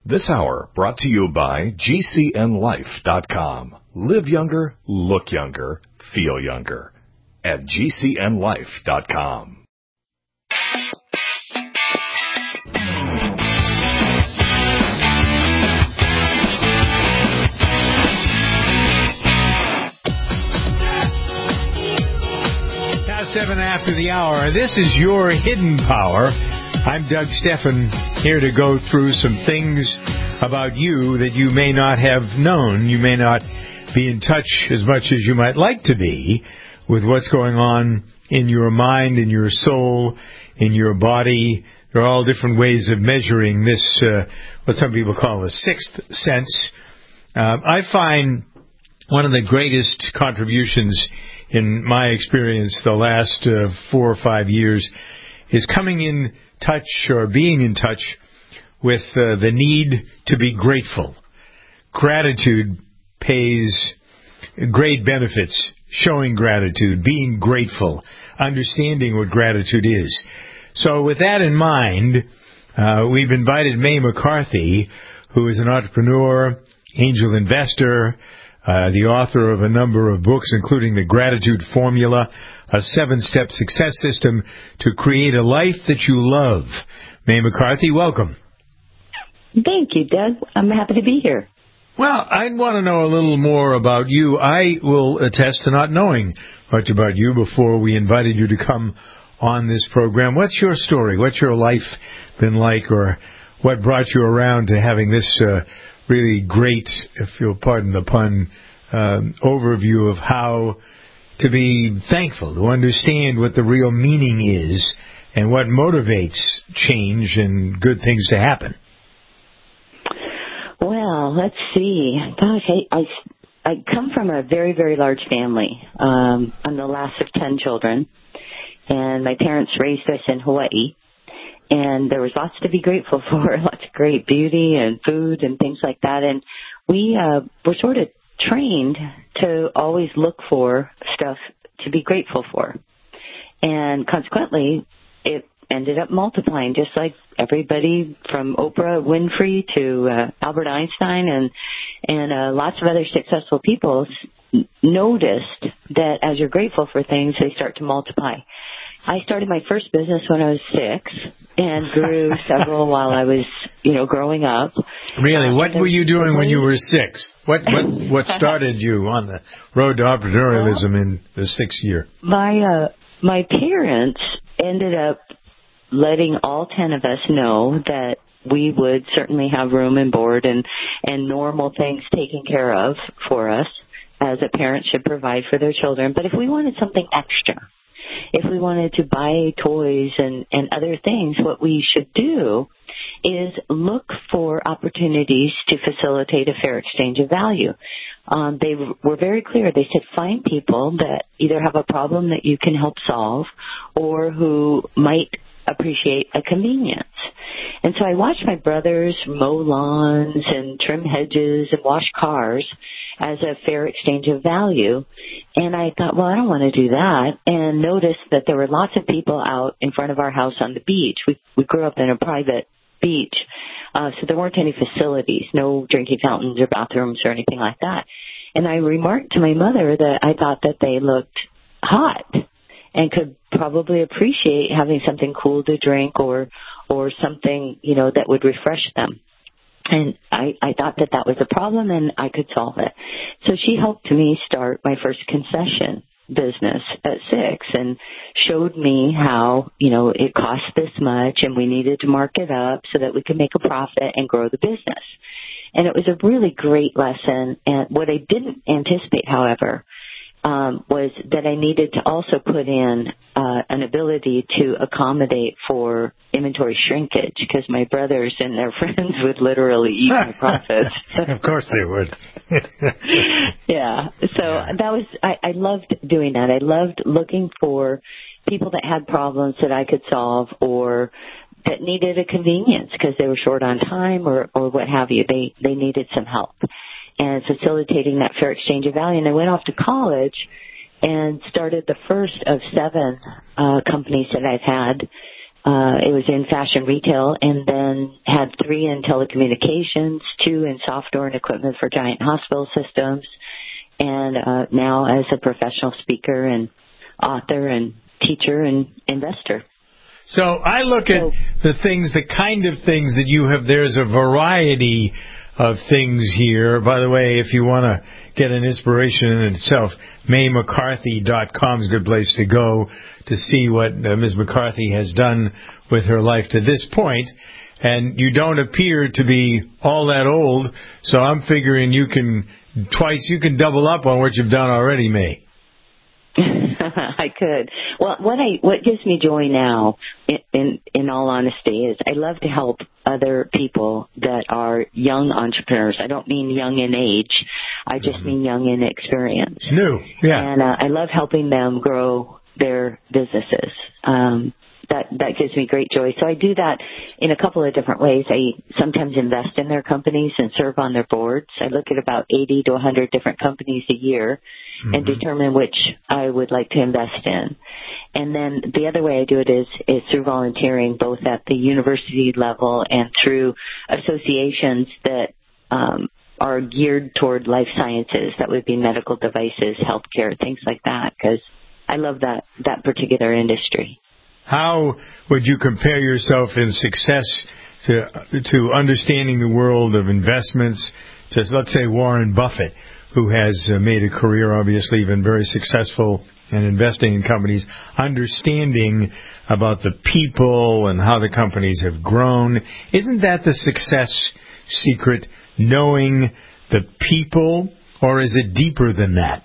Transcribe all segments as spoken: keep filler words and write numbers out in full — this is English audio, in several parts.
This hour brought to you by G C N life dot com. Live younger, look younger, feel younger at G C N life dot com. Now seven after the hour. This is your hidden power. I'm Doug Steffen, here to go through some things about you that you may not have known. You may not be in touch as much as you might like to be with what's going on in your mind, in your soul, in your body. There are all different ways of measuring this, uh, what some people call a sixth sense. Uh, I find one of the greatest contributions in my experience the last uh, four or five years is coming in touch or being in touch with uh, the need to be grateful. Gratitude pays great benefits. Showing gratitude, being grateful, understanding what gratitude is. So with that in mind, uh, we've invited Mae McCarthy, who is an entrepreneur, angel investor, uh, the author of a number of books, including The Gratitude Formula, a seven-step success system to create a life that you love. Mae McCarthy, welcome. Thank you, Doug. I'm happy to be here. Well, I want to know a little more about you. I will attest to not knowing much about you before we invited you to come on this program. What's your story? What's your life been like, or what brought you around to having this uh, really great, if you'll pardon the pun, um, overview of how to be thankful, to understand what the real meaning is and what motivates change and good things to happen? Well, let's see. Gosh, I, I, I come from a very, very large family. Um, I'm the last of ten children, and my parents raised us in Hawaii. And there was lots to be grateful for, lots of great beauty and food and things like that. And we uh, were sort of trained to always look for stuff to be grateful for. And consequently, it ended up multiplying, just like everybody from Oprah Winfrey to uh, Albert Einstein and, and uh, lots of other successful people noticed that as you're grateful for things, they start to multiply. I started my first business when I was six and grew several while I was, you know, growing up. Really? What were you doing when you were six? What what what started you on the road to entrepreneurialism well, in the sixth year? My uh, my parents ended up letting all ten of us know that we would certainly have room and board and, and normal things taken care of for us, as a parent should provide for their children. But if we wanted something extra, if we wanted to buy toys and, and other things, what we should do is look for opportunities to facilitate a fair exchange of value. Um, they were very clear. They said, find people that either have a problem that you can help solve or who might appreciate a convenience. And so I watched my brothers mow lawns and trim hedges and wash cars as a fair exchange of value. And I thought, well, I don't want to do that. And noticed that there were lots of people out in front of our house on the beach. We, we grew up in a private beach, uh, so there weren't any facilities, no drinking fountains or bathrooms or anything like that. And I remarked to my mother that I thought that they looked hot and could probably appreciate having something cool to drink or or something, you know, that would refresh them. And I, I thought that that was a problem and I could solve it. So she helped me start my first concession business at six and showed me how, you know, it cost this much and we needed to mark it up so that we could make a profit and grow the business. And it was a really great lesson. And what I didn't anticipate, however, um, was that I needed to also put in uh, an ability to accommodate for inventory shrinkage because my brothers and their friends would literally eat my profits. Of course they would. yeah. So yeah. that was, I, I loved doing that. I loved looking for people that had problems that I could solve or that needed a convenience because they were short on time or, or what have you. They, they needed some help. And facilitating that fair exchange of value. And I went off to college and started the first of seven uh, companies that I've had uh, it was in fashion retail, and then had three in telecommunications, two in software and equipment for giant hospital systems, and uh, now as a professional speaker and author and teacher and investor. So I look at so, the things, the kind of things that you have. There's a variety of things here. By the way, if you want to get an inspiration in itself, May McCarthy dot com is a good place to go to see what uh, Miz McCarthy has done with her life to this point. And you don't appear to be all that old, so I'm figuring you can twice, you can double up on what you've done already, May. I could. Well, what I what gives me joy now, in, in in all honesty, is I love to help other people that are young entrepreneurs. I don't mean young in age. I just mm-hmm. mean young in experience. New, yeah. And uh, I love helping them grow their businesses. Um, that that gives me great joy. So I do that in a couple of different ways. I sometimes invest in their companies and serve on their boards. I look at about eighty to one hundred different companies a year mm-hmm. and determine which I would like to invest in. And then the other way I do it is, is through volunteering, both at the university level and through associations that um, are geared toward life sciences. That would be medical devices, healthcare, things like that, because I love that, that particular industry. How would you compare yourself in success to to understanding the world of investments to, let's say, Warren Buffett, who has made a career, obviously, been very successful in investing in companies, understanding about the people and how the companies have grown? Isn't that the success secret, knowing the people, or is it deeper than that?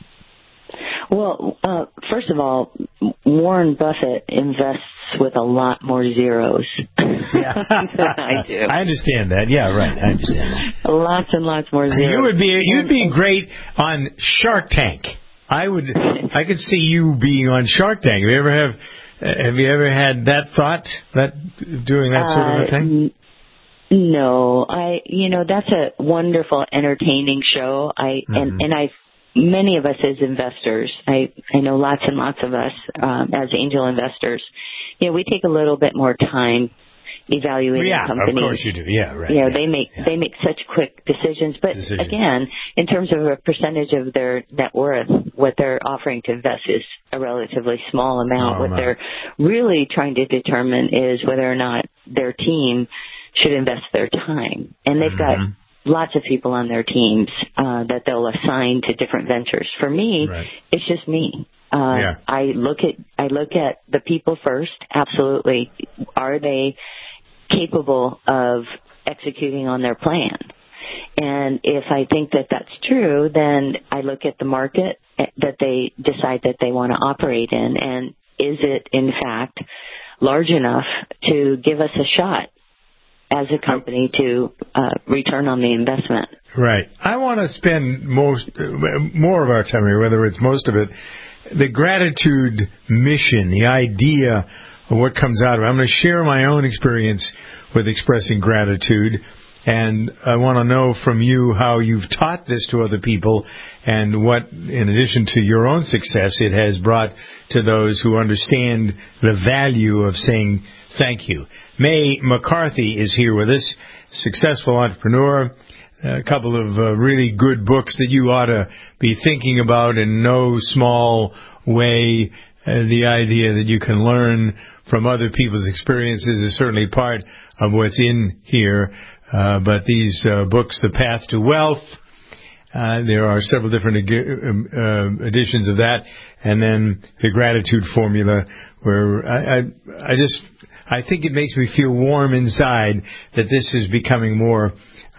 Well, uh, first of all, Warren Buffett invests with a lot more zeros yeah. than I do. I understand that. Yeah, right. I understand that. Lots and lots more zeros. You would be you'd be great on Shark Tank. I would. I could see you being on Shark Tank. Have you ever have Have you ever had that thought, that doing that sort of a thing? Uh, no, I. You know, that's a wonderful, entertaining show. I mm-hmm. and and I. Many of us as investors, I, I know lots and lots of us um, as angel investors, you know, we take a little bit more time evaluating yeah, companies. Of course you do. Yeah, right. You know, yeah, they make yeah. they make such quick decisions. But decisions. Again, in terms of a percentage of their net worth, what they're offering to invest is a relatively small amount. Small what amount. They're really trying to determine is whether or not their team should invest their time, and they've mm-hmm. got lots of people on their teams uh, that they'll assign to different ventures. For me, right. it's just me. Uh, yeah. I look at I look at the people first. Absolutely, are they capable of executing on their plan? And if I think that that's true, then I look at the market that they decide that they want to operate in, and is it in fact large enough to give us a shot as a company to uh, return on the investment. Right. I want to spend most more of our time here, whether it's most of it, the gratitude mission, the idea of what comes out of it. I'm going to share my own experience with expressing gratitude, and I want to know from you how you've taught this to other people and what, in addition to your own success, it has brought to those who understand the value of saying thank you. May McCarthy is here with us, successful entrepreneur, a couple of uh, really good books that you ought to be thinking about in no small way. Uh, the idea that you can learn from other people's experiences is certainly part of what's in here. Uh, but these uh, books, The Path to Wealth, uh, there are several different ag- uh, editions of that, and then The Gratitude Formula, where I, I, I just... I think it makes me feel warm inside that this is becoming more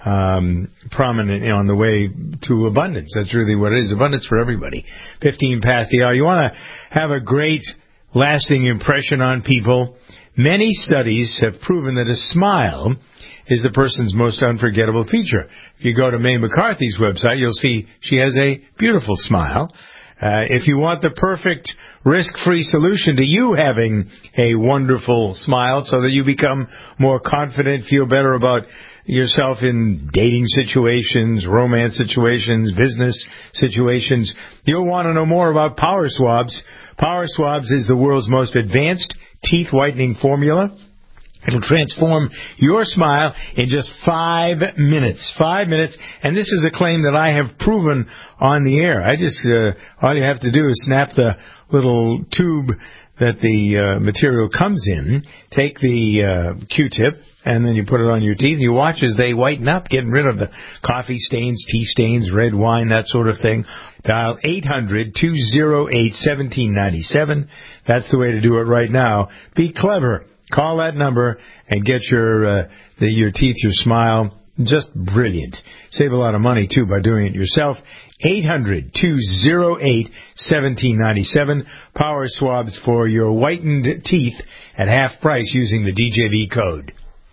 um, prominent on the way to abundance. That's really what it is, abundance for everybody. fifteen past the hour. You want to have a great, lasting impression on people. Many studies have proven that a smile is the person's most unforgettable feature. If you go to May McCarthy's website, you'll see she has a beautiful smile. Uh, if you want the perfect risk-free solution to you having a wonderful smile so that you become more confident, feel better about yourself in dating situations, romance situations, business situations, you'll want to know more about Power Swabs. Power Swabs is the world's most advanced teeth whitening formula. It'll transform your smile in just five minutes. Five minutes. And this is a claim that I have proven on the air. I just, uh, all you have to do is snap the little tube that the uh, material comes in, take the uh, Q-tip, and then you put it on your teeth, and you watch as they whiten up, getting rid of the coffee stains, tea stains, red wine, that sort of thing. Dial eight hundred, two oh eight, one seven nine seven. That's the way to do it right now. Be clever. Call that number and get your uh, the, your teeth, your smile, just brilliant. Save a lot of money, too, by doing it yourself. eight hundred, two oh eight, one seven nine seven. Power Swabs for your whitened teeth at half price using the D J V code.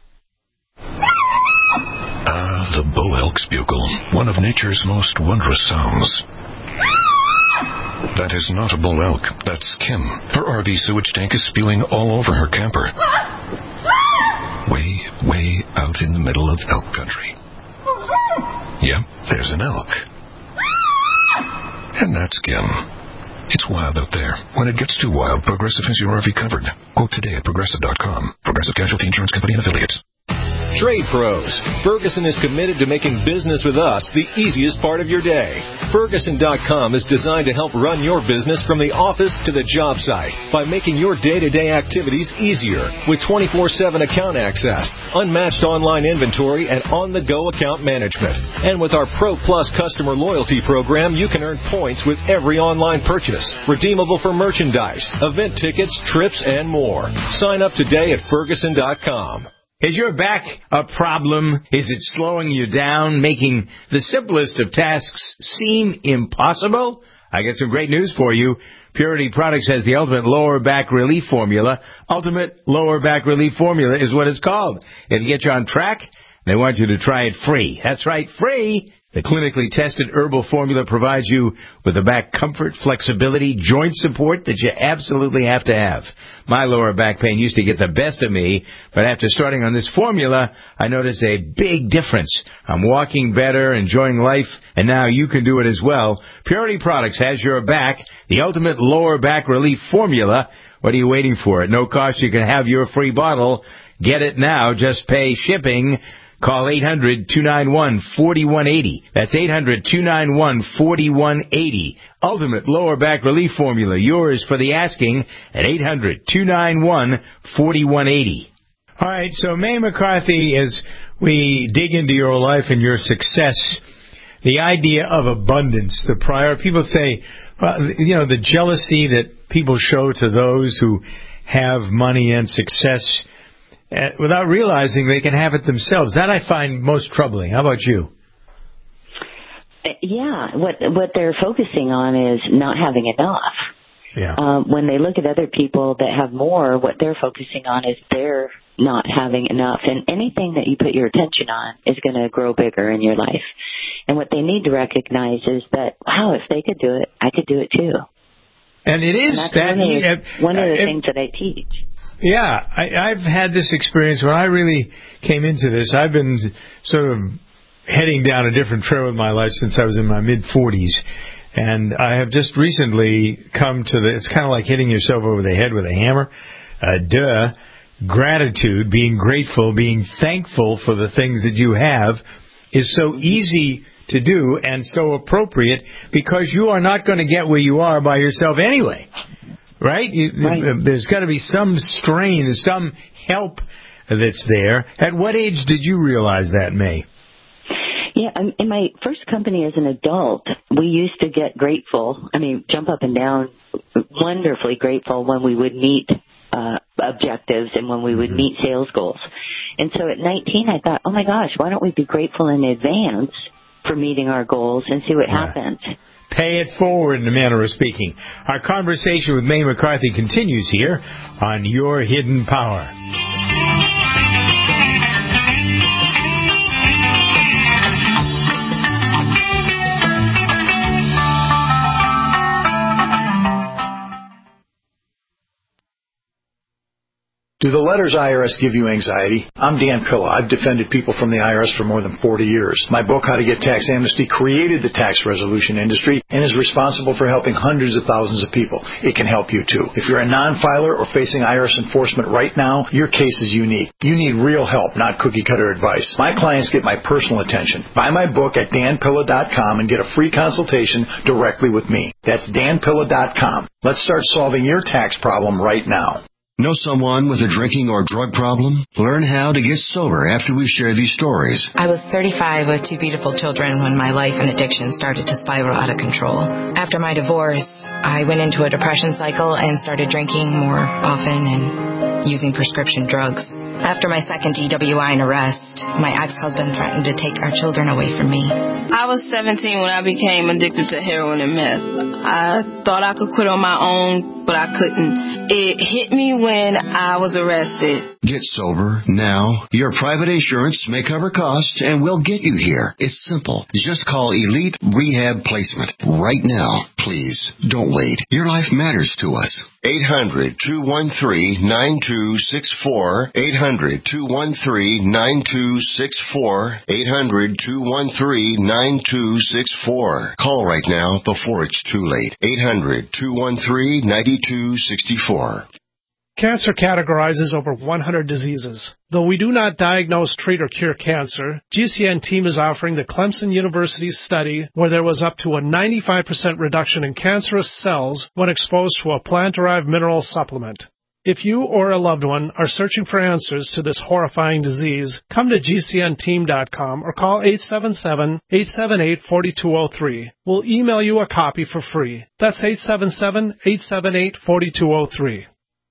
Ah, the Bow Elk's bugle, one of nature's most wondrous sounds. That is not a bull elk. That's Kim. Her R V sewage tank is spewing all over her camper. Way, way out in the middle of elk country. Yep, there's an elk. And that's Kim. It's wild out there. When it gets too wild, Progressive has your R V covered. Quote today at Progressive dot com. Progressive Casualty Insurance Company and Affiliates. Trade Pros. Ferguson is committed to making business with us the easiest part of your day. Ferguson dot com is designed to help run your business from the office to the job site by making your day-to-day activities easier with twenty-four seven account access, unmatched online inventory, and on-the-go account management. And with our Pro Plus customer loyalty program, you can earn points with every online purchase, redeemable for merchandise, event tickets, trips, and more. Sign up today at Ferguson dot com. Is your back a problem? Is it slowing you down, making the simplest of tasks seem impossible? I got some great news for you. Purity Products has the Ultimate Lower Back Relief Formula. Ultimate Lower Back Relief Formula is what it's called. It'll get you on track. They want you to try it free. That's right, free. The clinically tested herbal formula provides you with the back comfort, flexibility, joint support that you absolutely have to have. My lower back pain used to get the best of me, but after starting on this formula, I noticed a big difference. I'm walking better, enjoying life, and now you can do it as well. Purity Products has your back, the Ultimate Lower Back Relief Formula. What are you waiting for? At no cost, you can have your free bottle. Get it now. Just pay shipping. Call eight hundred, two nine one, four one eight zero. That's eight hundred, two nine one, four one eight zero. Ultimate Lower Back Relief Formula. Yours for the asking at eight hundred, two nine one, four one eight zero. All right, so May McCarthy, as we dig into your life and your success, the idea of abundance, the prior, people say, well, you know, the jealousy that people show to those who have money and success, Uh, without realizing they can have it themselves. That I find most troubling. How about you? Yeah, what what they're focusing on is not having enough. Yeah. Um, when they look at other people that have more, what they're focusing on is they're not having enough. And anything that you put your attention on is going to grow bigger in your life. And what they need to recognize is that, wow, if they could do it, I could do it too. And it is and that's that one of the, uh, one of the uh, things that I teach. Yeah, I, I've had this experience when I really came into this. I've been sort of heading down a different trail with my life since I was in my mid-forties. And I have just recently come to the, it's kind of like hitting yourself over the head with a hammer. Uh, duh. Gratitude, being grateful, being thankful for the things that you have is so easy to do and so appropriate because you are not going to get where you are by yourself anyway. Right? You, right. There's got to be some strain, some help that's there. At what age did you realize that, May? Yeah, in my first company as an adult, we used to get grateful, I mean, jump up and down, wonderfully grateful when we would meet uh, objectives and when we would mm-hmm. meet sales goals. And so at nineteen, I thought, oh, my gosh, why don't we be grateful in advance for meeting our goals and see what yeah. happens? Pay it forward, in a manner of speaking. Our conversation with May McCarthy continues here on Your Hidden Power. Do the letters I R S give you anxiety? I'm Dan Pilla. I've defended people from the I R S for more than forty years. My book, How to Get Tax Amnesty, created the tax resolution industry and is responsible for helping hundreds of thousands of people. It can help you, too. If you're a non-filer or facing I R S enforcement right now, your case is unique. You need real help, not cookie-cutter advice. My clients get my personal attention. Buy my book at dan pilla dot com and get a free consultation directly with me. That's dan pilla dot com. Let's start solving your tax problem right now. Know someone with a drinking or drug problem? Learn how to get sober after we share these stories. I was thirty-five with two beautiful children when my life and addiction started to spiral out of control. After my divorce, I went into a depression cycle and started drinking more often and using prescription drugs. After my second D W I and arrest, my ex-husband threatened to take our children away from me. I was seventeen when I became addicted to heroin and meth. I thought I could quit on my own, but I couldn't. It hit me when I was arrested. Get sober now. Your private insurance may cover costs and we'll get you here. It's simple. Just call Elite Rehab Placement right now. Please, don't wait. Your life matters to us. eight hundred, two one three, nine two six four. eight hundred, two one three, nine two six four. eight hundred, two one three, nine two six four. Call right now before it's too late. eight hundred, two one three, nine two six four. Cancer categorizes over one hundred diseases. Though we do not diagnose, treat, or cure cancer, G C N team is offering the Clemson University study where there was up to a ninety-five percent reduction in cancerous cells when exposed to a plant-derived mineral supplement. If you or a loved one are searching for answers to this horrifying disease, come to G C N team dot com or call eight seven seven, eight seven eight, four two zero three. We'll email you a copy for free. That's eight seven seven, eight seven eight, four two zero three.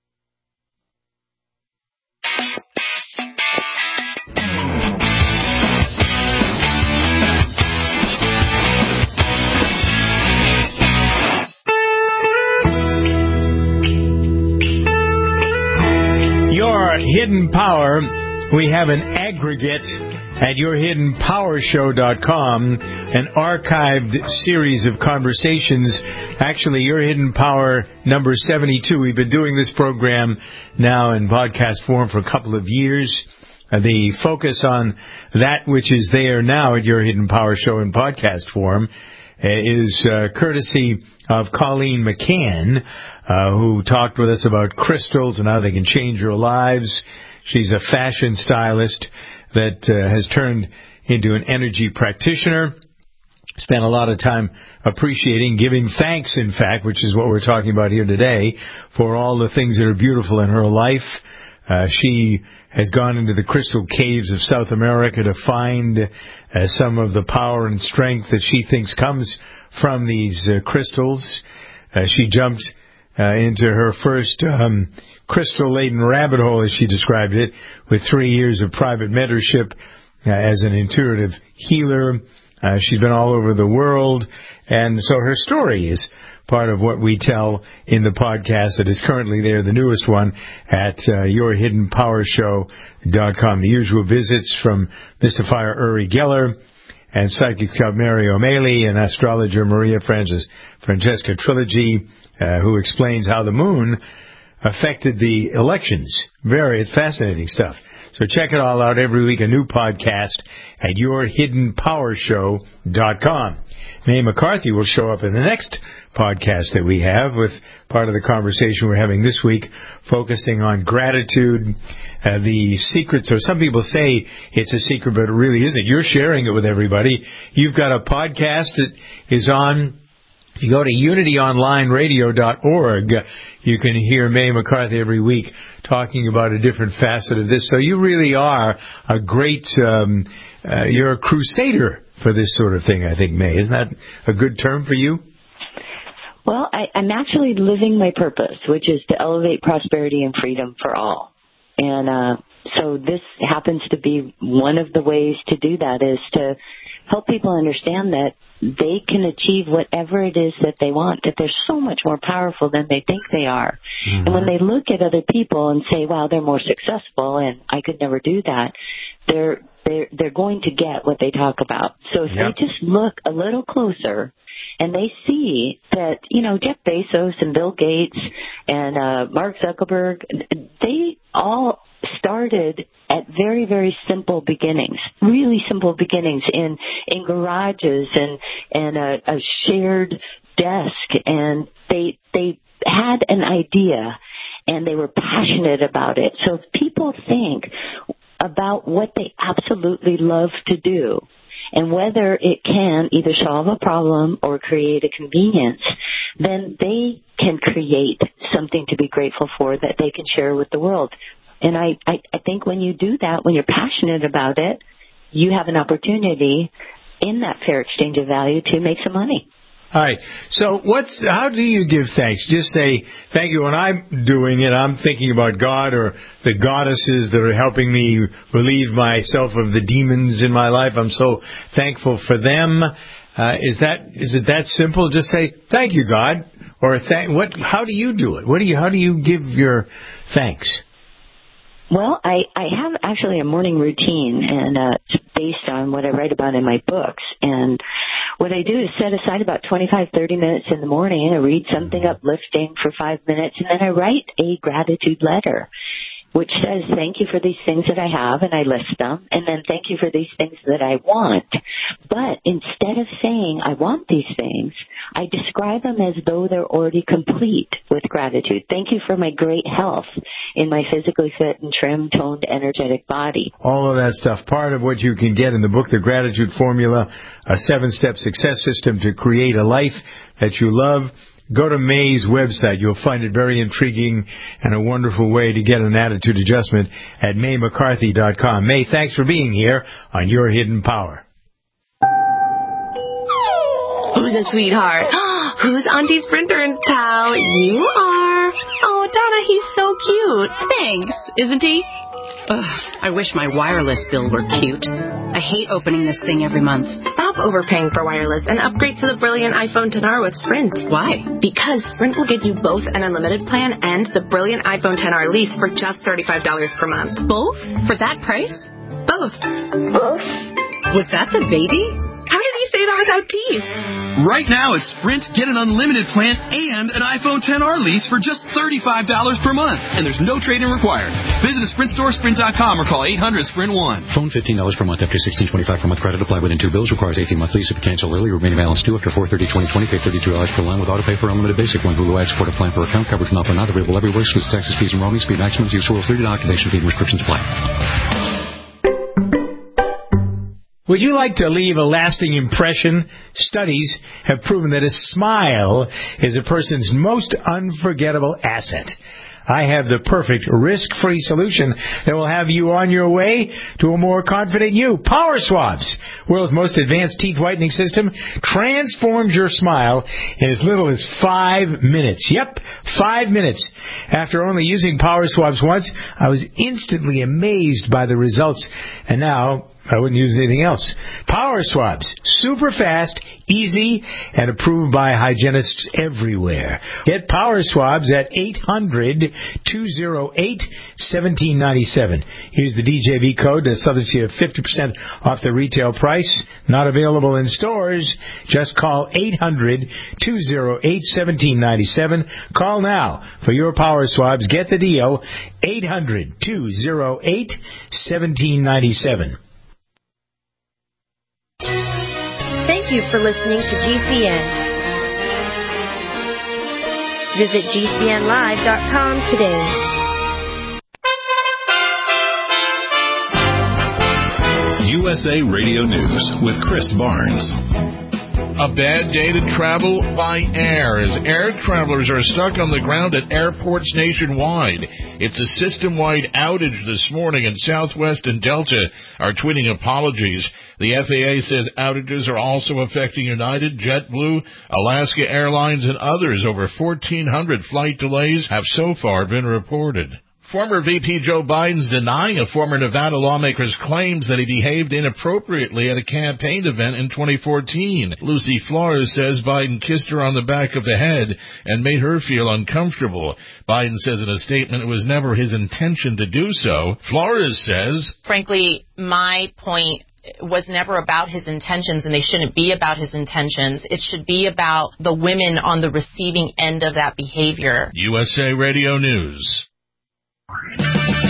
Your Hidden Power, we have an aggregate at your hidden power show dot com, an archived series of conversations. Actually, Your Hidden Power number seventy-two. We've been doing this program now in podcast form for a couple of years. Uh, the focus on that which is there now at Your Hidden Power Show in podcast form uh, is uh, courtesy of Colleen McCann, uh, who talked with us about crystals and how they can change your lives. She's a fashion stylist that uh, has turned into an energy practitioner. Spent a lot of time appreciating, giving thanks, in fact, which is what we're talking about here today, for all the things that are beautiful in her life. Uh, she has gone into the crystal caves of South America to find uh, some of the power and strength that she thinks comes from these uh, crystals. Uh, she jumped uh, into her first um, crystal-laden rabbit hole, as she described it, with three years of private mentorship uh, as an intuitive healer. Uh, she's been all over the world, and so her story is part of what we tell in the podcast that is currently there, the newest one, at uh, your hidden power show dot com. The usual visits from Mystifier Uri Geller and psychic Mary O'Malley and astrologer Maria Francis, Francesca Trilogy, uh, who explains how the moon affected the elections. Very fascinating stuff. So check it all out every week, a new podcast at your hidden power show dot com. Mae McCarthy will show up in the next podcast that we have with part of the conversation we're having this week, focusing on gratitude, uh, the secrets, or some people say it's a secret, but it really isn't. You're sharing it with everybody. You've got a podcast that is on, if you go to unity online radio dot org, you can hear Mae McCarthy every week talking about a different facet of this. So you really are a great, um, uh, you're a crusader for this sort of thing, I think, Mae. Isn't that a good term for you? Well, I, I'm actually living my purpose, which is to elevate prosperity and freedom for all. And uh, so this happens to be one of the ways to do that, is to help people understand that they can achieve whatever it is that they want, that they're so much more powerful than they think they are. Mm-hmm. And when they look at other people and say, wow, they're more successful and I could never do that, they're they're, they're going to get what they talk about. So if yep. they just look a little closer and they see that, you know, Jeff Bezos and Bill Gates and uh, Mark Zuckerberg, they all started at very, very simple beginnings, really simple beginnings in, in garages and, and a, a shared desk. And they, they had an idea and they were passionate about it. So if people think about what they absolutely love to do and whether it can either solve a problem or create a convenience, then they can create something to be grateful for that they can share with the world. And I, I, I think when you do that, when you're passionate about it, you have an opportunity in that fair exchange of value to make some money. All right. So what's, how do you give thanks? Just say, thank you. When I'm doing it, I'm thinking about God or the goddesses that are helping me relieve myself of the demons in my life. I'm so thankful for them. Uh, is that, is it that simple? Just say, thank you, God. Or thank, what, how do you do it? What do you, how do you give your thanks? Well, I, I have actually a morning routine, and uh, it's based on what I write about in my books. And what I do is set aside about twenty-five, thirty minutes in the morning, and I read something uplifting for five minutes, and then I write a gratitude letter, which says, thank you for these things that I have, and I list them, and then thank you for these things that I want. But instead of saying, I want these things, I describe them as though they're already complete with gratitude. Thank you for my great health in my physically fit and trim, toned, energetic body. All of that stuff, part of what you can get in the book, The Gratitude Formula, a seven-step success system to create a life that you love. Go to May's website. You'll find it very intriguing and a wonderful way to get an attitude adjustment at May McCarthy dot com. May, thanks for being here on Your Hidden Power. Who's a sweetheart? Who's Auntie Sprinter's pal? You are. Oh, Donna, he's so cute. Thanks, isn't he? Ugh, I wish my wireless bill were cute. I hate opening this thing every month. Stop overpaying for wireless and upgrade to the brilliant iPhone ten R with Sprint. Why? Because Sprint will give you both an unlimited plan and the brilliant iPhone ten R lease for just thirty-five dollars per month. Both? For that price? Both. Both? Was that the baby? How did he say that without teeth? Right now at Sprint, get an unlimited plan and an iPhone ten R lease for just thirty-five dollars per month. And there's no trade-in required. Visit a Sprint store, sprint dot com, or call eight hundred Sprint one. Phone fifteen dollars per month after sixteen twenty-five per month. Credit applied within two bills. Requires eighteen month lease. If you cancel early, remaining balance due after four thirty twenty twenty. Pay thirty-two dollars per line with auto pay for unlimited basic one. Hulu ad support a plan per account. Coverage not for not available everywhere. Excludes taxes, fees, and roaming. Speed maximums. Use rules. thirty dollars activation fee and restrictions apply. Would you like to leave a lasting impression? Studies have proven that a smile is a person's most unforgettable asset. I have the perfect risk-free solution that will have you on your way to a more confident you. Power Swabs, world's most advanced teeth whitening system, transforms your smile in as little as five minutes. Yep, five minutes. After only using Power Swabs once, I was instantly amazed by the results, and now I wouldn't use anything else. Power Swabs, super fast, easy, and approved by hygienists everywhere. Get Power Swabs at eight hundred, two oh eight, one seven nine seven. Use the D J V code to subject you fifty percent off the retail price. Not available in stores. Just call eight hundred, two oh eight, one seven nine seven. Call now for your Power Swabs. Get the deal. eight hundred, two oh eight, one seven nine seven. Thank you for listening to G C N. Visit G C N live dot com today. U S A Radio News with Chris Barnes. A bad day to travel by air as air travelers are stuck on the ground at airports nationwide. It's a system-wide outage this morning, and Southwest and Delta are tweeting apologies. The F A A says outages are also affecting United, JetBlue, Alaska Airlines, and others. Over fourteen hundred flight delays have so far been reported. Former V P Joe Biden's denying a former Nevada lawmaker's claims that he behaved inappropriately at a campaign event in twenty fourteen. Lucy Flores says Biden kissed her on the back of the head and made her feel uncomfortable. Biden says in a statement it was never his intention to do so. Flores says, frankly, my point was never about his intentions, and they shouldn't be about his intentions. It should be about the women on the receiving end of that behavior. U S A Radio News.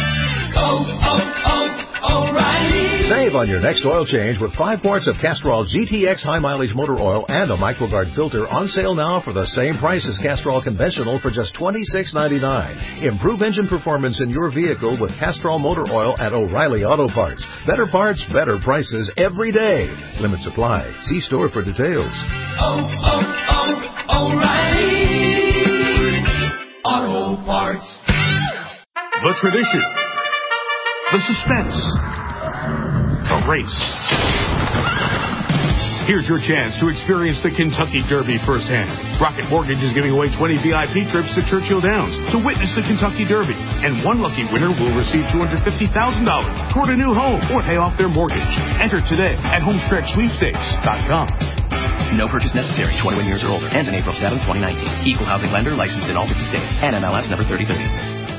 Save on your next oil change with five quarts of Castrol G T X high mileage motor oil and a MicroGuard filter on sale now for the same price as Castrol Conventional for just twenty-six ninety-nine. Improve engine performance in your vehicle with Castrol motor oil at O'Reilly Auto Parts. Better parts, better prices every day. Limit supply. See store for details. Oh, oh, oh, O'Reilly Auto Parts. The tradition. The suspense. The race. Here's your chance to experience the Kentucky Derby firsthand. Rocket Mortgage is giving away twenty V I P trips to Churchill Downs to witness the Kentucky Derby. And one lucky winner will receive two hundred fifty thousand dollars toward a new home or pay off their mortgage. Enter today at homestretch sweepstakes dot com. No purchase necessary. twenty-one years or older. Ends on April seventh, twenty nineteen. Equal housing lender licensed in all fifty states. N M L S number thirty thirty.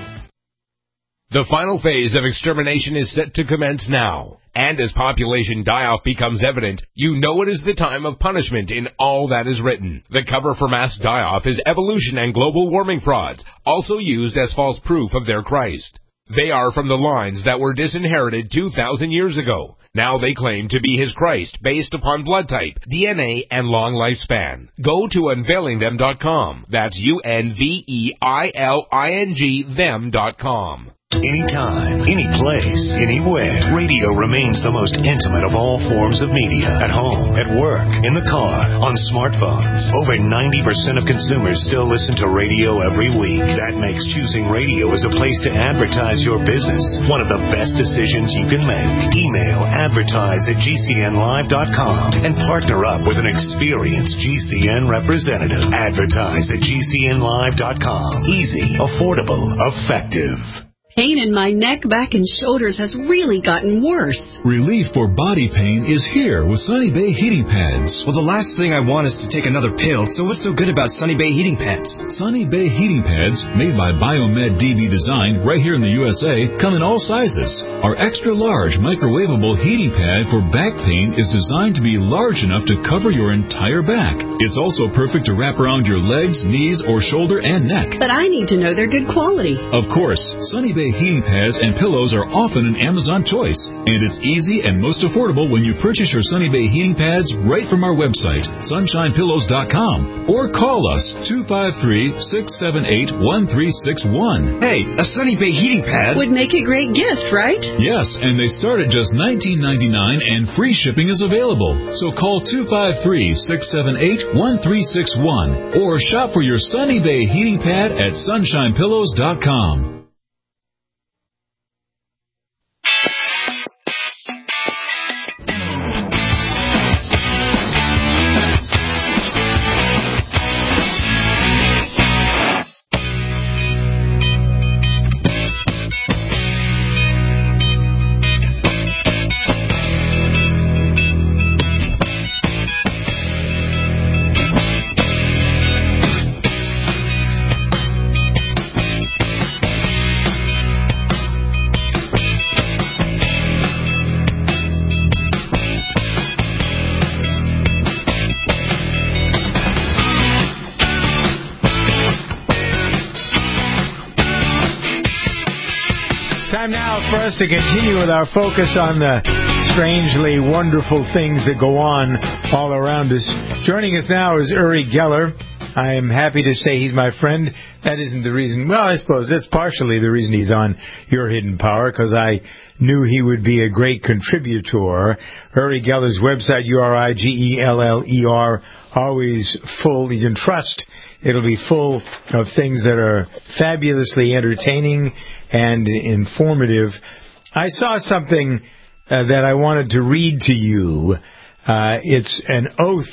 The final phase of extermination is set to commence now. And as population die-off becomes evident, you know it is the time of punishment in all that is written. The cover for mass die-off is evolution and global warming frauds, also used as false proof of their Christ. They are from the lines that were disinherited two thousand years ago. Now they claim to be his Christ based upon blood type, D N A, and long lifespan. Go to unveiling them dot com. That's U N V E I L I N G them dot com. Anytime, any place, anywhere, radio remains the most intimate of all forms of media. At home, at work, in the car, on smartphones. Over ninety percent of consumers still listen to radio every week. That makes choosing radio as a place to advertise your business one of the best decisions you can make. Email advertise at G C N live dot com and partner up with an experienced G C N representative. Advertise at G C N live dot com. Easy, affordable, effective. Pain in my neck, back, and shoulders has really gotten worse. Relief for body pain is here with Sunny Bay Heating Pads. Well, the last thing I want is to take another pill, so what's so good about Sunny Bay Heating Pads? Sunny Bay Heating Pads, made by Biomed D B Design right here in the U S A, come in all sizes. Our extra-large microwavable heating pad for back pain is designed to be large enough to cover your entire back. It's also perfect to wrap around your legs, knees, or shoulder and neck. But I need to know they're good quality. Of course, Sunny Bay heating pads and pillows are often an Amazon choice, and it's easy and most affordable when you purchase your Sunny Bay heating pads right from our website, sunshine pillows dot com, or call us two five three, six seven eight, one three six one. Hey, a Sunny Bay heating pad would make a great gift, right? Yes, and they start at just nineteen ninety-nine, and free shipping is available. So call two five three, six seven eight, one three six one or shop for your Sunny Bay heating pad at sunshine pillows dot com. Time now for us to continue with our focus on the strangely wonderful things that go on all around us. Joining us now is Uri Geller. I am happy to say he's my friend. That isn't the reason. Well, I suppose that's partially the reason he's on Your Hidden Power, because I knew he would be a great contributor. Uri Geller's website, U R I G E L L E R, always full. You can trust it'll be full of things that are fabulously entertaining and informative. I saw something uh, that I wanted to read to you. Uh, it's an oath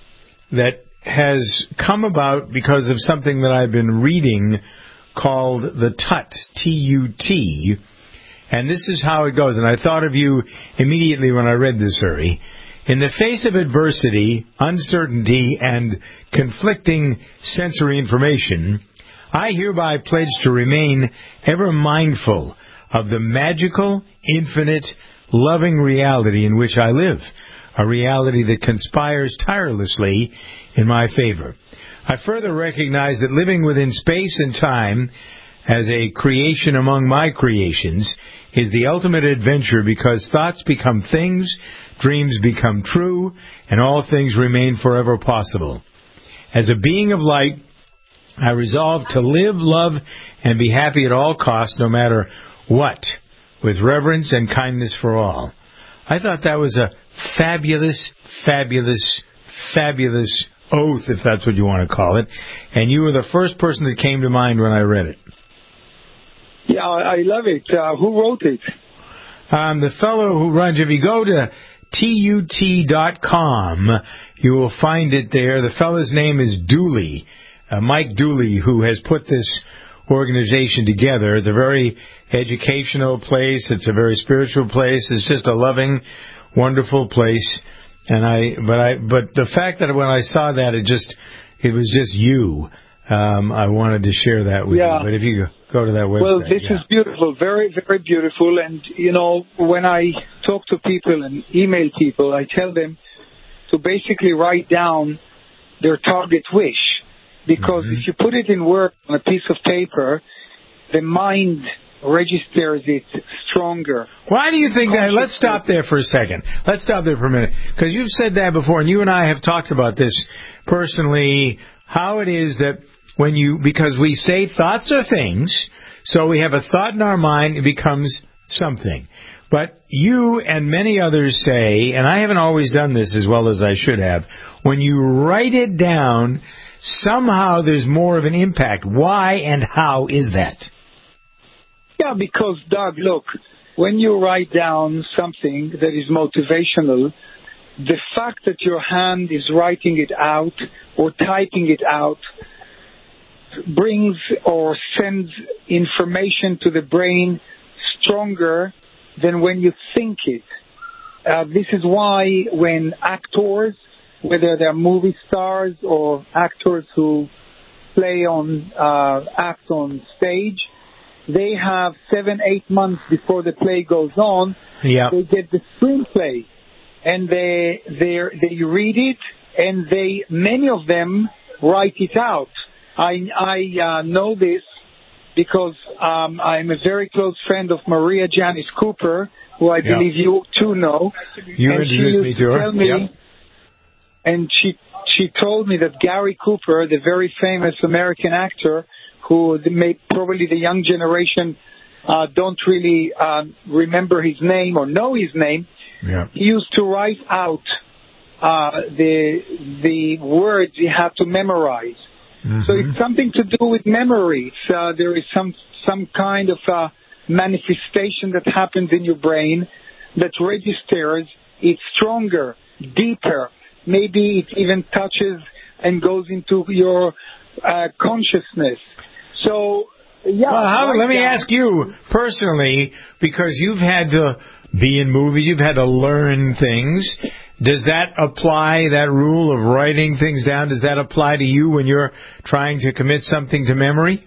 that has come about because of something that I've been reading called the Tut, T U T. And this is how it goes. And I thought of you immediately when I read this, Uri. In the face of adversity, uncertainty, and conflicting sensory information, I hereby pledge to remain ever mindful of the magical, infinite, loving reality in which I live, a reality that conspires tirelessly in my favor. I further recognize that living within space and time as a creation among my creations, is the ultimate adventure because thoughts become things, dreams become true, and all things remain forever possible. As a being of light, I resolve to live, love, and be happy at all costs, no matter what, with reverence and kindness for all. I thought that was a fabulous, fabulous, fabulous oath, if that's what you want to call it. And you were the first person that came to mind when I read it. Yeah, I love it. Uh, who wrote it? Um, the fellow who runs, if you go to T U T dot com, you will find it there. The fellow's name is Dooley, uh, Mike Dooley, who has put this organization together. It's a very educational place. It's a very spiritual place. It's just a loving, wonderful place. And I, but I, but the fact that when I saw that, it just, it was just you. Um, I wanted to share that with yeah. you. But if you go to that website, well, this yeah. is beautiful, very, very beautiful. And you know, when I talk to people and email people, I tell them to basically write down their target wish, because mm-hmm. if you put it in words on a piece of paper, the mind registers it stronger. Why do you think that? Let's stop there for a second. Let's stop there for a minute, because you've said that before, and you and I have talked about this personally, how it is that when you, because we say thoughts are things, so we have a thought in our mind, it becomes something. But you and many others say, and I haven't always done this as well as I should have, when you write it down, somehow there's more of an impact. Why and how is that? Yeah, because, Doug, look, when you write down something that is motivational, the fact that your hand is writing it out or typing it out brings or sends information to the brain stronger than when you think it. Uh, this is why when actors, whether they're movie stars or actors who play on, uh, act on stage, they have seven, eight months before the play goes on. Yeah. They get the screenplay, and they they they read it, and they many of them write it out. I I uh, know this because um, I'm a very close friend of Maria Janice Cooper, who I yeah. believe you too know. You and introduced me to her. Tell me, yep. And she she told me that Gary Cooper, the very famous American actor, who made probably the young generation uh, don't really uh, remember his name or know his name. Yeah. He used to write out uh, the the words he had to memorize. Mm-hmm. So it's something to do with memory. It's, uh, there is some some kind of uh, manifestation that happens in your brain that registers it stronger, deeper. Maybe it even touches and goes into your uh, consciousness. So, yeah. Well, how, right let me down. ask you personally, because you've had to be in movies, you've had to learn things. Does that apply, that rule of writing things down, does that apply to you when you're trying to commit something to memory?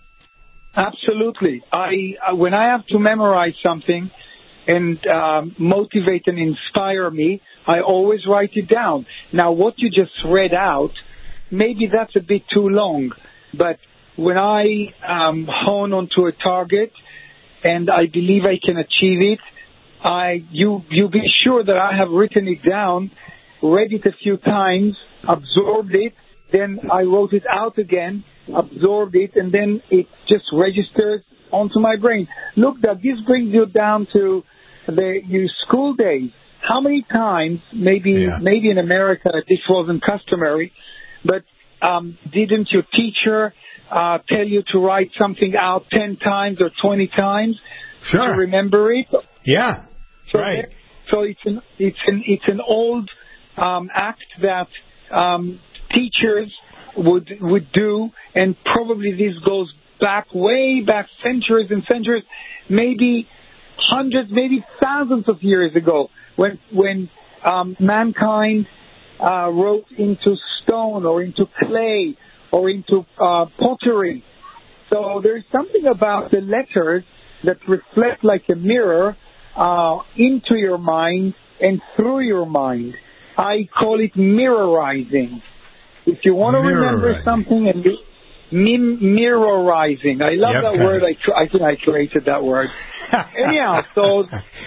Absolutely. I when I have to memorize something and um, motivate and inspire me, I always write it down. Now, what you just read out, maybe that's a bit too long, but when I um, hone onto a target and I believe I can achieve it, I you you be sure that I have written it down, read it a few times, absorbed it, then I wrote it out again, absorbed it, and then it just registers onto my brain. Look, Doug, this brings you down to the your school days. How many times, maybe yeah. maybe in America this wasn't customary, but um, didn't your teacher uh, tell you to write something out ten times or twenty times sure. to remember it? Yeah, so right. So it's an it's an it's an old um, act that um, teachers would would do, and probably this goes back way back centuries and centuries, maybe hundreds, maybe thousands of years ago, when when um, mankind uh, wrote into stone or into clay or into uh, pottery. So there's something about the letters that reflect like a mirror uh, into your mind and through your mind. I call it mirrorizing. If you want to remember something and you mim- mirrorizing. I love Yep, that got word. it. I, I think I created that word. Anyhow, so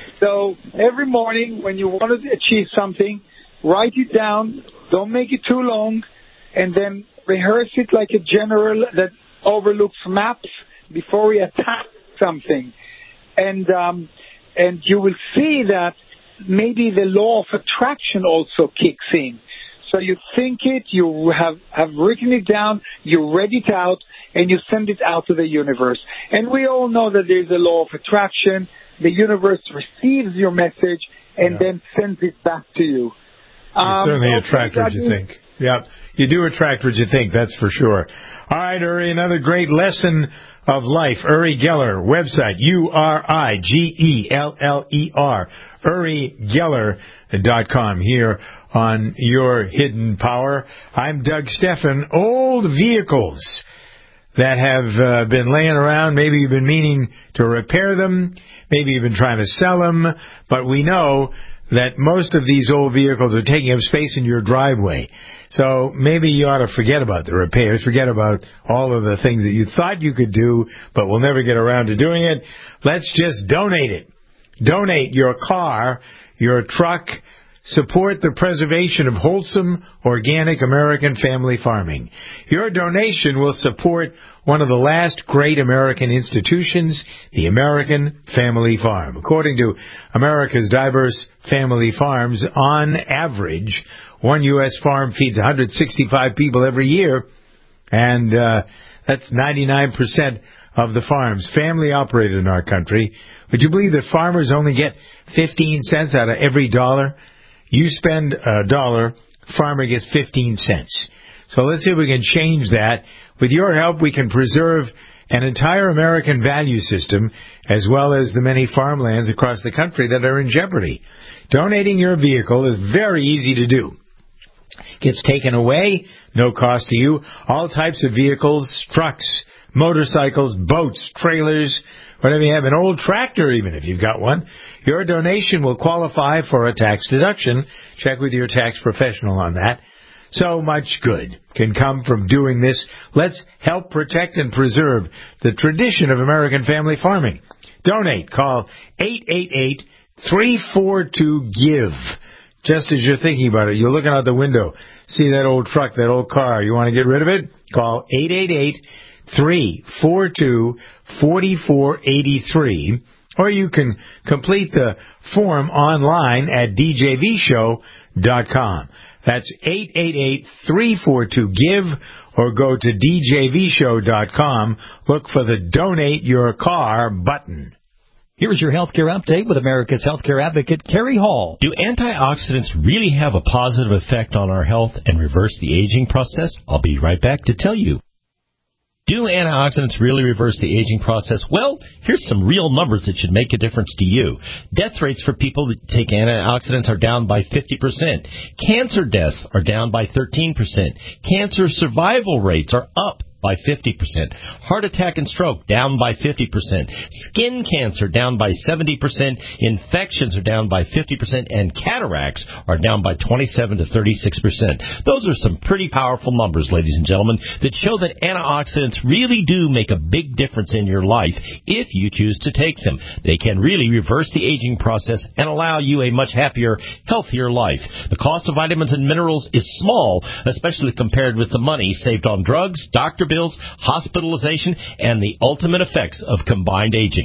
so every morning when you want to achieve something, write it down. Don't make it too long, and then rehearse it like a general that overlooks maps before we attack something. And um, and you will see that maybe the law of attraction also kicks in. So you think it, you have, have written it down, you read it out, and you send it out to the universe. And we all know that there's a law of attraction. The universe receives your message and yeah. then sends it back to you. You Um, certainly okay, attract what you think. Yep, you do attract what you think, that's for sure. All right, Uri, another great lesson of life. Uri Geller, website, U R I G E L L E R, uri geller dot com, here on Your Hidden Power. I'm Doug Stephan. Old vehicles that have uh, been laying around, maybe you've been meaning to repair them, maybe you've been trying to sell them, but we know that most of these old vehicles are taking up space in your driveway. So maybe you ought to forget about the repairs, forget about all of the things that you thought you could do, but will never get around to doing it. Let's just donate it. Donate your car, your truck. Support the preservation of wholesome, organic American family farming. Your donation will support one of the last great American institutions, the American Family Farm. According to America's diverse family farms, on average, one U S farm feeds one hundred sixty-five people every year, and uh, that's ninety-nine percent of the farms family operated in our country. Would you believe that farmers only get fifteen cents out of every dollar? You spend a dollar, farmer gets fifteen cents. So let's see if we can change that. With your help, we can preserve an entire American value system, as well as the many farmlands across the country that are in jeopardy. Donating your vehicle is very easy to do. Gets taken away, no cost to you. All types of vehicles, trucks, motorcycles, boats, trailers, whatever you have, an old tractor even if you've got one. Your donation will qualify for a tax deduction. Check with your tax professional on that. So much good can come from doing this. Let's help protect and preserve the tradition of American family farming. Donate. Call eight eight eight, three four two, GIVE. Just as you're thinking about it, you're looking out the window, see that old truck, that old car, you want to get rid of it? Call eight eight eight, three four two, four four eight three, or you can complete the form online at d j v show dot com. That's eight eight eight, three four two, GIVE, or go to d j v show dot com. Look for the Donate Your Car button. Here's your healthcare update with America's healthcare advocate, Kerry Hall. Do antioxidants really have a positive effect on our health and reverse the aging process? I'll be right back to tell you. Do antioxidants really reverse the aging process? Well, here's some real numbers that should make a difference to you. Death rates for people that take antioxidants are down by fifty percent. Cancer deaths are down by thirteen percent. Cancer survival rates are up by fifty percent. Heart attack and stroke down by fifty percent. Skin cancer down by seventy percent. Infections are down by fifty percent. And cataracts are down by twenty-seven to thirty-six percent. Those are some pretty powerful numbers, ladies and gentlemen, that show that antioxidants really do make a big difference in your life if you choose to take them. They can really reverse the aging process and allow you a much happier, healthier life. The cost of vitamins and minerals is small, especially compared with the money saved on drugs, doctor bills, hospitalization, and the ultimate effects of combined aging.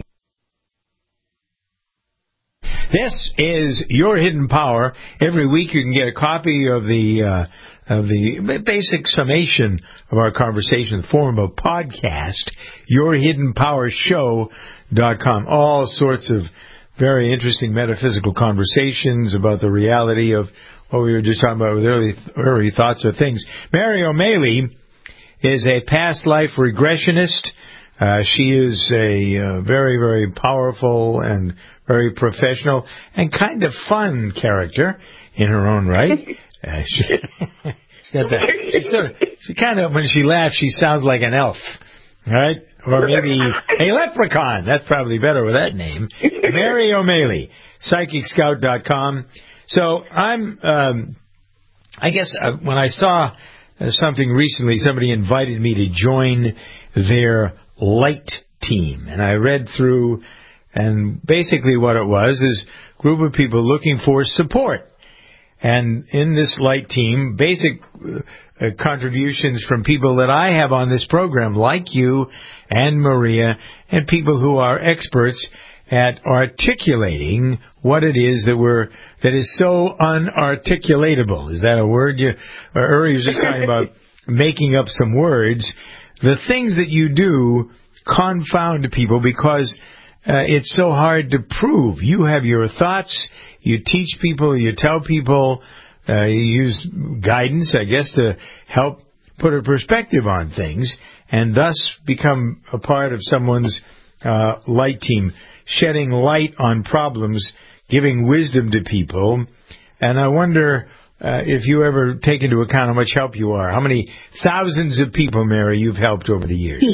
This is Your Hidden Power. Every week you can get a copy of the uh, of the basic summation of our conversation in the form of a podcast, your hidden power show dot com. All sorts of very interesting metaphysical conversations about the reality of what we were just talking about with early, early thoughts or things. Mary O'Malley is a past life regressionist. Uh, she is a uh, very, very powerful and very professional and kind of fun character in her own right. Uh, she, she's got that. She sort of, she kind of, when she laughs, she sounds like an elf, right? Or maybe a leprechaun. That's probably better with that name. Mary O'Malley, psychic scout dot com. So I'm, um, I guess uh, when I saw uh, something recently. Somebody invited me to join their light team, and I read through, and basically what it was is a group of people looking for support. And in this light team, basic uh, contributions from people that I have on this program, like you and Maria, and people who are experts at articulating what it is that we're that is so unarticulatable. Is that a word? You, or earlier you were just talking about making up some words. The things that you do confound people because uh, it's so hard to prove. You have your thoughts. You teach people. You tell people. Uh, you use guidance, I guess, to help put a perspective on things, and thus become a part of someone's uh, light team, shedding light on problems, giving wisdom to people. And I wonder uh, if you ever take into account how much help you are. How many thousands of people, Mary, you've helped over the years?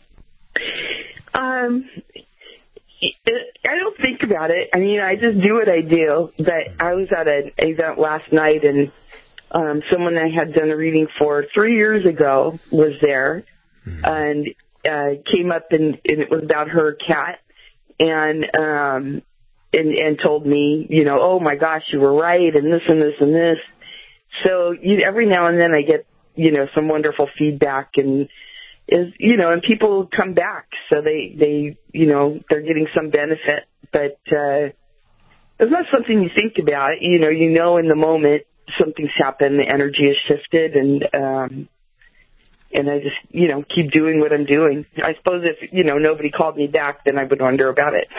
um, I don't think about it. I mean, I just do what I do. But I was at an event last night, and um, someone I had done a reading for three years ago was there, mm-hmm. and uh, came up, and, and it was about her cat, and um, and and told me, you know, oh my gosh, you were right, and this and this and this. So you, every now and then I get, you know, some wonderful feedback, and is you know, and people come back, so they they you know they're getting some benefit, but uh, it's not something you think about. You know, you know, in the moment something's happened, the energy has shifted, and um, and I just you know keep doing what I'm doing. I suppose if you know nobody called me back, then I would wonder about it.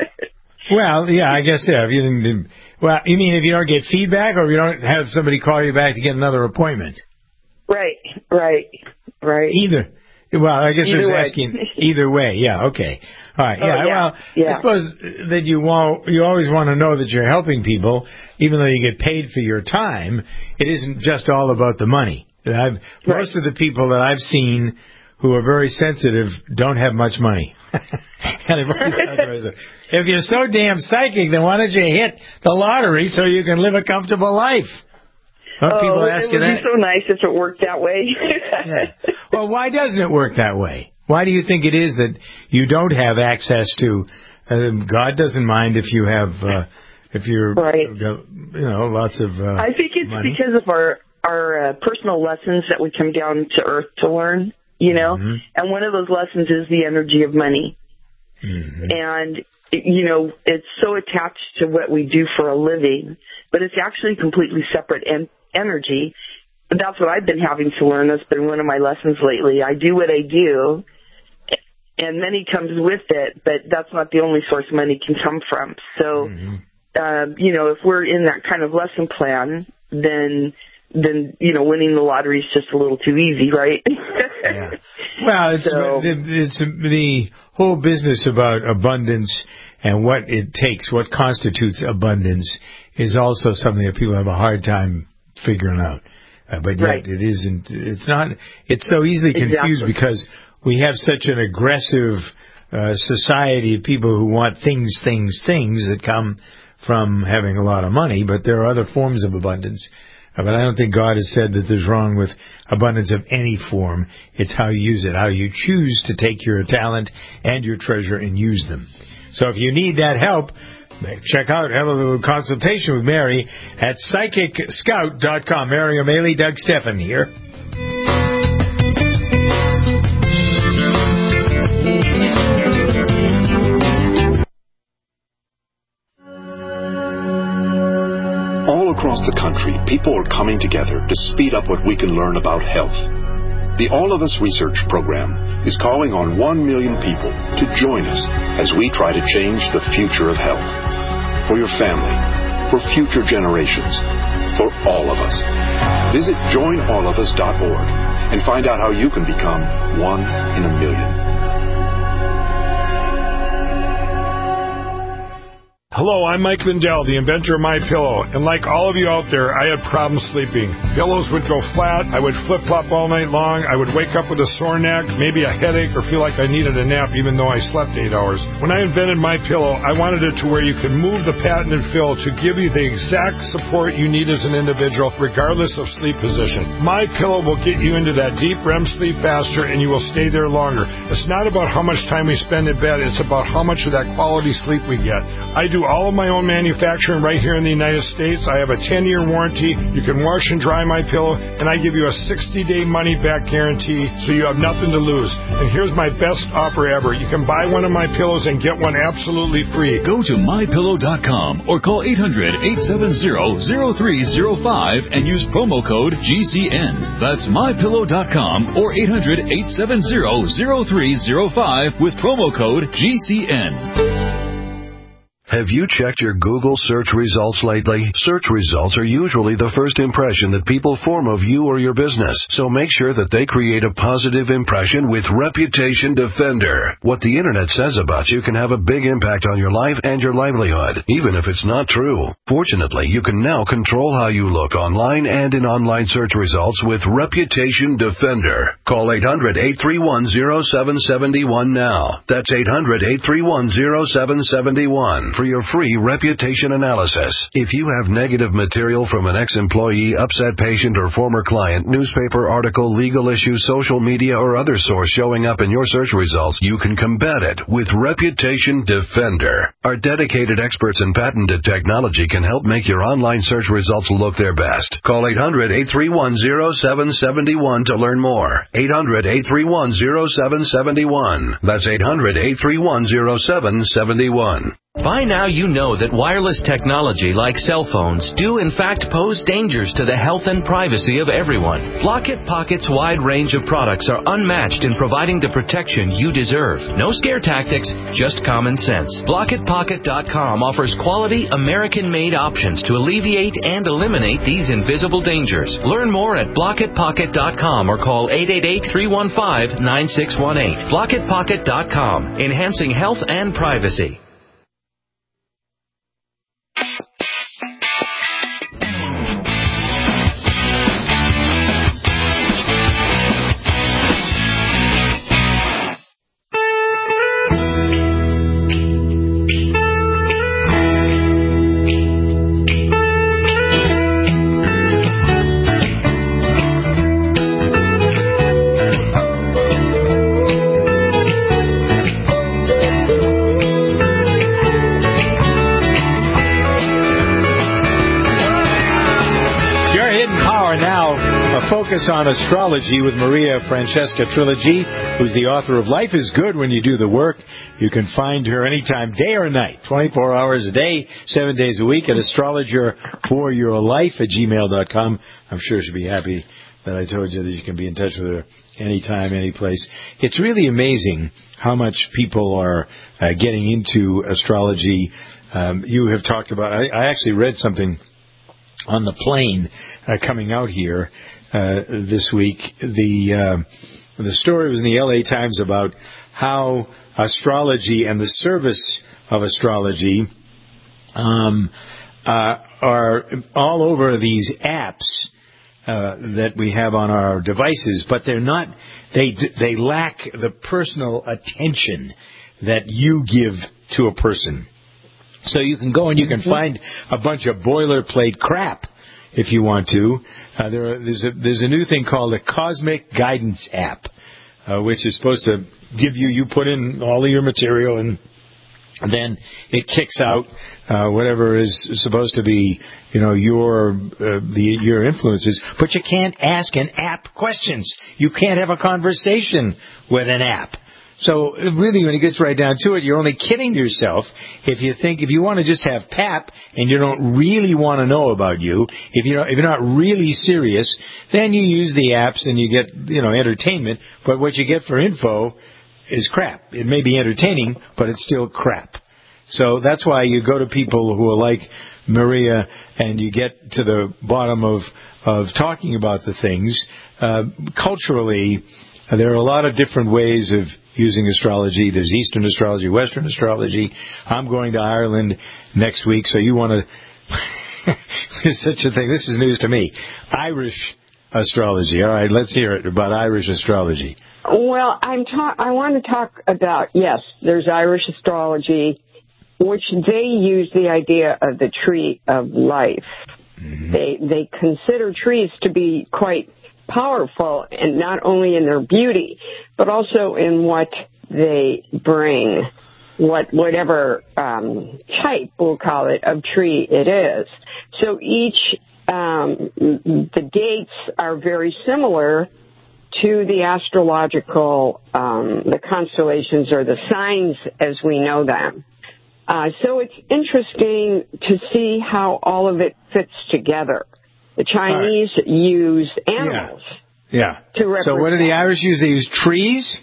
Well, yeah, I guess yeah. If you didn't, well, you mean if you don't get feedback, or if you don't have somebody call you back to get another appointment? Right, right, right. Either. Well, I guess either I was way. asking either way. Yeah, okay. All right. Oh, yeah, yeah, well, yeah. I suppose that you want, you always want to know that you're helping people, even though you get paid for your time. It isn't just all about the money. I've, right. Most of the people that I've seen who are very sensitive don't have much money. And I've always said, if you're so damn psychic, then why don't you hit the lottery so you can live a comfortable life? Don't oh, people it ask would you that? be so nice if it worked that way. Yeah. Well, why doesn't it work that way? Why do you think it is that you don't have access to? Uh, God doesn't mind if you have, uh, if you're, right. you know, lots of. Uh, I think it's money. because of our our uh, personal lessons that we come down to Earth to learn. You know, mm-hmm. and one of those lessons is the energy of money. Mm-hmm. And you know, it's so attached to what we do for a living, but it's actually completely separate en- energy. And that's what I've been having to learn. That's been one of my lessons lately. I do what I do, and money comes with it, but that's not the only source money can come from. So, mm-hmm. um, you know, if we're in that kind of lesson plan, then, then you know, winning the lottery is just a little too easy, right? Yeah. Well, it's, so, it's the whole business about abundance and what it takes, what constitutes abundance, is also something that people have a hard time figuring out. Uh, but yet right. it isn't, it's not, it's so easily confused exactly. because we have such an aggressive uh, society of people who want things, things, things that come from having a lot of money, but there are other forms of abundance. Uh, but I don't think God has said that there's wrong with abundance of any form. It's how you use it, how you choose to take your talent and your treasure and use them. So if you need that help, check out, have a little consultation with Mary at psychic scout dot com. Mary O'Malley, Doug Stephan here. All across the country, people are coming together to speed up what we can learn about health. The All of Us Research Program is calling on one million people to join us as we try to change the future of health. For your family, for future generations, for all of us. Visit join all of us dot org and find out how you can become one in a million. Hello, I'm Mike Lindell, the inventor of MyPillow, and like all of you out there, I had problems sleeping. Pillows would go flat, I would flip-flop all night long, I would wake up with a sore neck, maybe a headache, or feel like I needed a nap even though I slept eight hours. When I invented MyPillow, I wanted it to where you could move the patented fill to give you the exact support you need as an individual, regardless of sleep position. MyPillow will get you into that deep R E M sleep faster, and you will stay there longer. It's not about how much time we spend in bed, it's about how much of that quality sleep we get. I do all of my own manufacturing right here in the United States. I have a ten-year warranty. You can wash and dry MyPillow, and I give you a sixty-day money-back guarantee, so you have nothing to lose. And here's my best offer ever. You can buy one of my pillows and get one absolutely free. Go to my pillow dot com or call eight hundred, eight seven zero, zero three zero five and use promo code G C N. That's my pillow dot com or eight hundred, eight seven zero, zero three zero five with promo code G C N. Have you checked your Google search results lately? Search results are usually the first impression that people form of you or your business, so make sure that they create a positive impression with Reputation Defender. What the Internet says about you can have a big impact on your life and your livelihood, even if it's not true. Fortunately, you can now control how you look online and in online search results with Reputation Defender. Call eight hundred, eight three one, zero seven seven one now. That's eight hundred, eight three one, zero seven seven one. For your free reputation analysis. If you have negative material from an ex-employee, upset patient, or former client, newspaper article, legal issue, social media, or other source showing up in your search results, you can combat it with Reputation Defender. Our dedicated experts in patented technology can help make your online search results look their best. Call eight hundred, eight three one, zero seven seven one to learn more. eight hundred, eight three one, zero seven seven one. That's eight hundred, eight three one, zero seven seven one. By now you know that wireless technology like cell phones do in fact pose dangers to the health and privacy of everyone. Blockit Pocket's wide range of products are unmatched in providing the protection you deserve. No scare tactics, just common sense. Blockit Pocket dot com offers quality American-made options to alleviate and eliminate these invisible dangers. Learn more at Blockit Pocket dot com or call eight eight eight, three one five, nine six one eight. Blockit Pocket dot com, enhancing health and privacy. Focus on Astrology with Maria Francesca Trilogy, who's the author of Life is Good When You Do the Work. You can find her anytime, day or night, twenty-four hours a day, seven days a week at astrologer for your life at gmail dot com. I'm sure she'll be happy that I told you that you can be in touch with her anytime, any place. It's really amazing how much people are uh, getting into astrology. Um, you have talked about, I, I actually read something on the plane uh, coming out here uh, this week. The uh, the story was in the L A Times about how astrology and the service of astrology um, uh, are all over these apps uh, that we have on our devices, but they're not. They they lack the personal attention that you give to a person. So you can go and you can find a bunch of boilerplate crap if you want to. Uh, there are, there's a there's a new thing called a Cosmic Guidance app, uh, which is supposed to give you you put in all of your material and then it kicks out uh, whatever is supposed to be, you know, your uh, the your influences. But you can't ask an app questions. You can't have a conversation with an app. So really, when it gets right down to it, you're only kidding yourself if you think, if you want to just have pap and you don't really want to know about you, if you're, if you're not really serious, then you use the apps and you get, you know, entertainment, but what you get for info is crap. It may be entertaining, but it's still crap. So that's why you go to people who are like Maria and you get to the bottom of, of talking about the things. Uh, culturally, Uh, there are a lot of different ways of using astrology. There's Eastern astrology, Western astrology. I'm going to Ireland next week, so you want to... There's such a thing. This is news to me. Irish astrology. All right, let's hear it about Irish astrology. Well, I'm ta- I want to talk about, yes, there's Irish astrology, which they use the idea of the tree of life. Mm-hmm. They they consider trees to be quite powerful, and not only in their beauty, but also in what they bring, what whatever um, type, we'll call it, of tree it is. So each, um, the dates are very similar to the astrological, um, the constellations or the signs as we know them. Uh, so it's interesting to see how all of it fits together. The Chinese right. use animals. Yeah. yeah. To represent. So what do the Irish use? They use trees?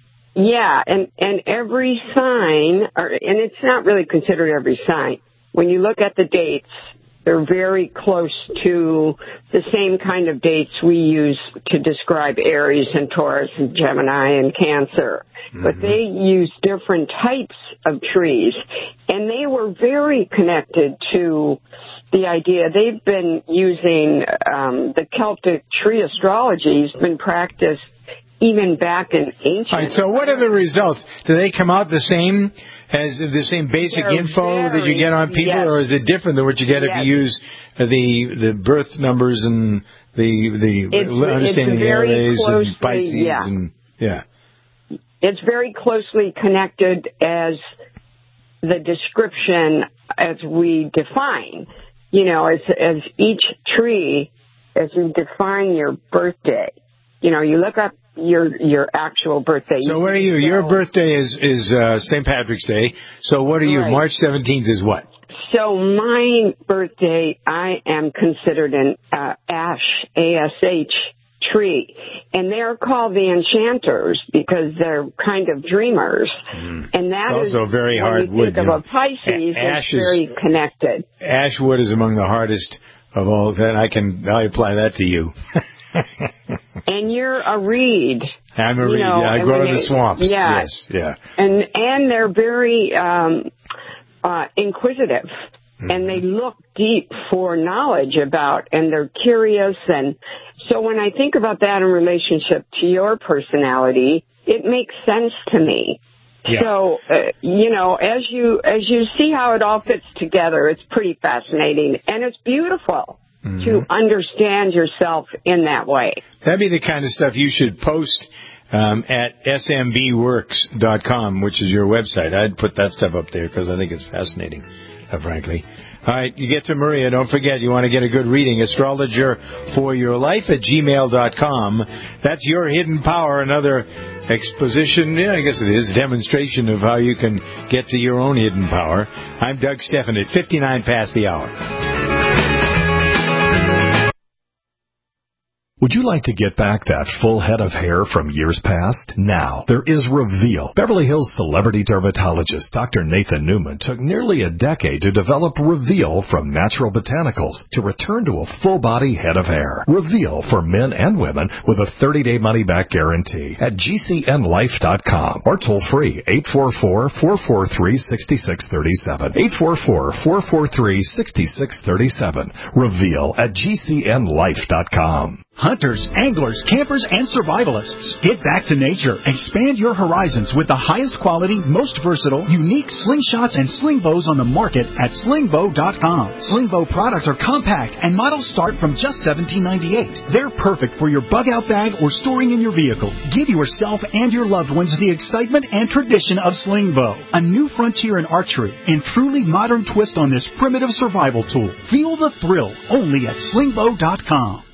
Yeah, and, and every sign, or, and it's not really considered every sign. When you look at the dates, they're very close to the same kind of dates we use to describe Aries and Taurus and Gemini and Cancer. Mm-hmm. But they use different types of trees, and they were very connected to the idea. They've been using um, the Celtic tree astrology has been practiced even back in ancient. All right, so what are the results? Do they come out the same as the same basic They're info very, that you get on people, yes. or is it different than what you get yes. if you use the the birth numbers and the the it's, understanding it's the Aries closely, and Pisces yeah. and yeah? It's very closely connected as the description as we define. You know, as as each tree, as you define your birthday. You know, you look up your your actual birthday. So what are you? Your birthday is is uh, Saint Patrick's Day. So what are you? Right. March seventeenth is what? So my birthday, I am considered an uh, Ash, A S H tree, and they're called the enchanters because they're kind of dreamers. Mm. And that it's is also very when hard you wood. think of You know. a Pisces, a- ash it's very is, connected. Ash wood is among the hardest of all. That I can I apply that to you. And you're a reed. I'm a you reed. know, Yeah, I and grow when in the they- swamps. Yeah. Yes, yeah. And and they're very um, uh, inquisitive, mm-hmm. and they look deep for knowledge about, and they're curious. And so when I think about that in relationship to your personality, it makes sense to me. Yeah. So, uh, you know, as you as you see how it all fits together, it's pretty fascinating, and it's beautiful. Mm-hmm. To understand yourself in that way. That'd be the kind of stuff you should post um, at S M B works dot com, which is your website. I'd put that stuff up there because I think it's fascinating, uh, frankly. All right, you get to Maria. Don't forget, you want to get a good reading. Astrologer for your life at gmail dot com. That's your hidden power. Another exposition, yeah, I guess it is, demonstration of how you can get to your own hidden power. I'm Doug Steffen at fifty-nine past the hour. Would you like to get back that full head of hair from years past? Now, there is Reveal. Beverly Hills celebrity dermatologist Doctor Nathan Newman took nearly a decade to develop Reveal from natural botanicals to return to a full-body head of hair. Reveal for men and women with a thirty-day money-back guarantee at G C N life dot com or toll-free eight four four, four four three, six six three seven. eight four four, four four three, six six three seven. Reveal at G C N life dot com. Hunters, anglers, campers, and survivalists. Get back to nature. Expand your horizons with the highest quality, most versatile, unique slingshots and sling bows on the market at sling bow dot com. Sling bow products are compact and models start from just seventeen ninety-eight. They're perfect for your bug-out bag or storing in your vehicle. Give yourself and your loved ones the excitement and tradition of sling bow. A new frontier in archery and truly modern twist on this primitive survival tool. Feel the thrill only at sling bow dot com.